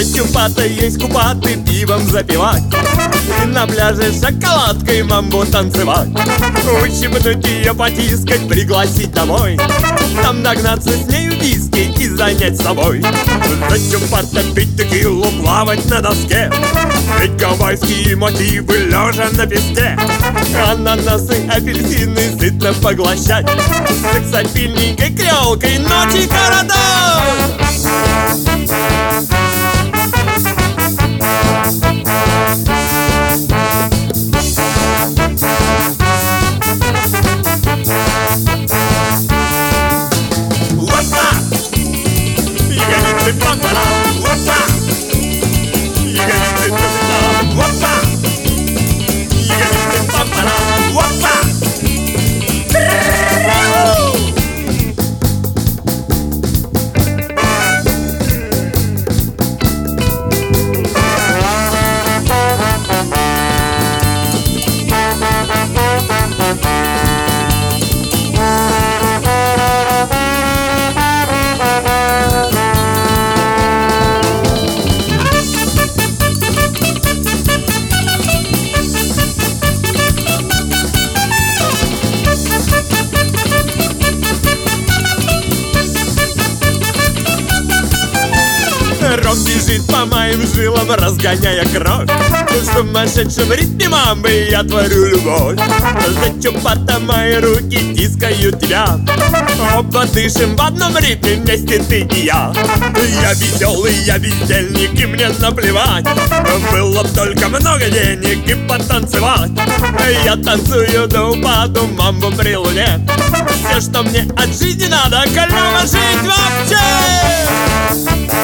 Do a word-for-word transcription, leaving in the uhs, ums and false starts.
За чупата есть купаты пивом запивать и на пляже шоколадкой мамбу танцевать. Ущипнуть ее, потискать, пригласить домой, там догнаться с нею виски и занять собой. За чупата пить текилу, плавать на доске, ведь гавайские мотивы лежа на песке. Ананасы, апельсины сытно поглощать, сексапильненькой крёлкой ночи коротать. Ром бежит по моим жилам, разгоняя кровь. В сумасшедшем ритме мамбы я творю любовь. За чупата мои руки тискают тебя, оба дышим в одном ритме вместе ты и я. Я веселый, я бездельник, и мне наплевать, было б только много денег и потанцевать. Я танцую до упаду мамбу при луне. Все, что мне от жизни надо, клёво жить вообще.